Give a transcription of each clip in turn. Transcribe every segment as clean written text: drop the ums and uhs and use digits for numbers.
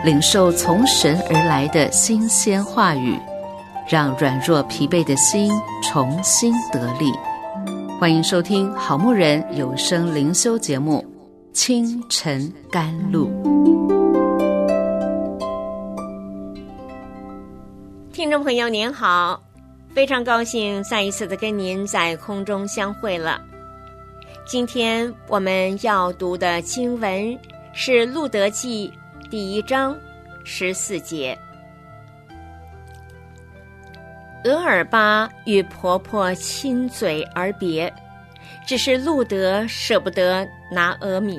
领受从神而来的新鲜话语，让软弱疲惫的心重新得力。欢迎收听好牧人有声灵修节目《清晨甘露》。 听众朋友您好，非常高兴再一次的跟您在空中相会了。今天我们要读的经文是路得记第1章14节。俄尔巴与婆婆亲嘴而别，只是路得舍不得拿俄米。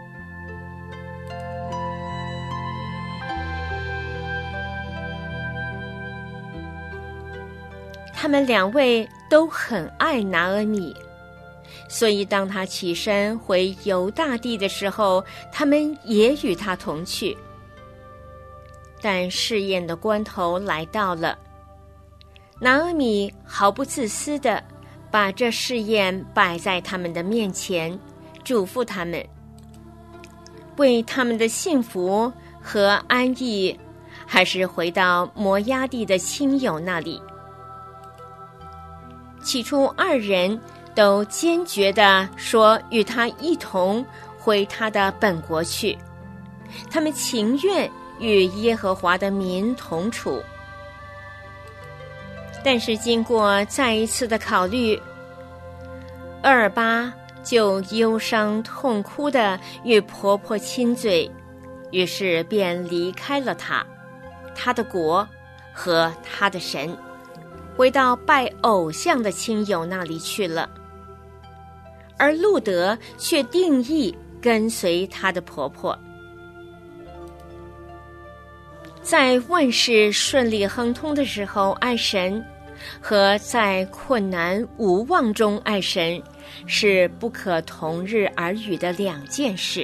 他们两位都很爱拿俄米，所以当他起身回犹大地的时候，他们也与他同去。但试验的关头来到了，拿俄米毫不自私地把这试验摆在他们的面前，嘱咐他们为他们的幸福和安逸，还是回到摩押地的亲友那里。起初二人都坚决地说与他一同回他的本国去，他们情愿与耶和华的民同处。但是经过再一次的考虑，俄尔巴就忧伤痛哭地与婆婆亲嘴，于是便离开了他的国和他的神，回到拜偶像的亲友那里去了。而路得却定义跟随他的婆婆。在万事顺利亨通的时候爱神，和在困难无望中爱神，是不可同日而语的两件事。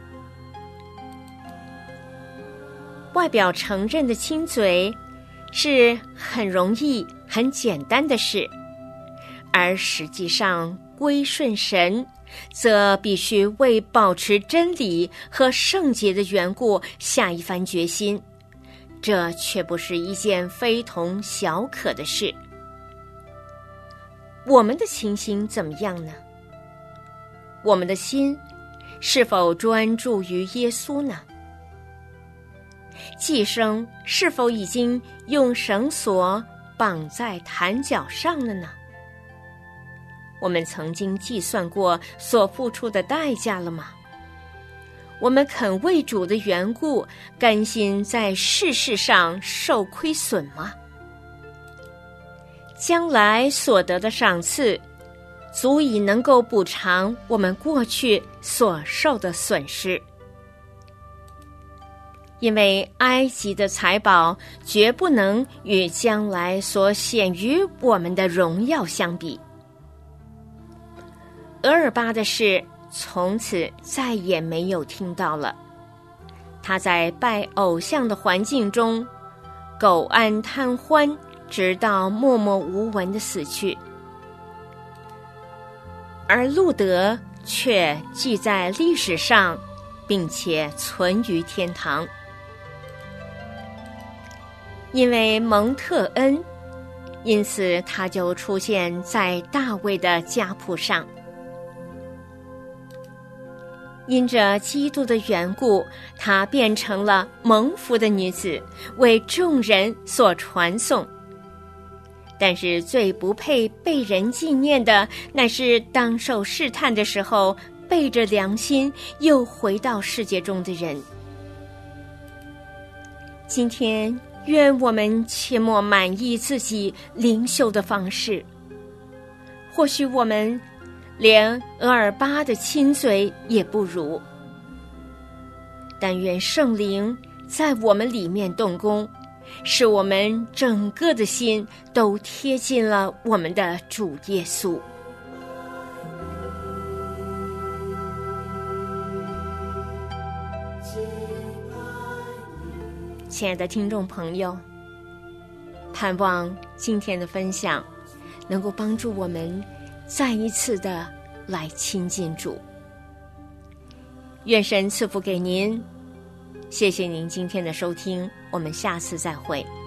外表承认的亲嘴是很容易很简单的事，而实际上归顺神，则必须为保持真理和圣洁的缘故下一番决心，这却不是一件非同小可的事。我们的情形怎么样呢？我们的心是否专注于耶稣呢？寄生是否已经用绳索绑在坛脚上了呢？我们曾经计算过所付出的代价了吗？我们肯为主的缘故，甘心在世事上受亏损吗？将来所得的赏赐，足以能够补偿我们过去所受的损失。因为埃及的财宝绝不能与将来所显于我们的荣耀相比。俄尔巴的事从此再也没有听到了，他在拜偶像的环境中苟安贪欢，直到默默无闻的死去。而路得却记在历史上，并且存于天堂。因为蒙特恩，因此他就出现在大卫的家谱上。因着基督的缘故，她变成了蒙福的女子，为众人所传颂。但是最不配被人纪念的，乃是当受试探的时候，背着良心又回到世界中的人。今天愿我们切莫满意自己灵修的方式，或许我们连俄尔巴的亲嘴也不如，但愿圣灵在我们里面动工，使我们整个的心都贴近了我们的主耶稣。亲爱的听众朋友，盼望今天的分享能够帮助我们再一次的来亲近主。愿神赐福给您谢谢您今天的收听，我们下次再会。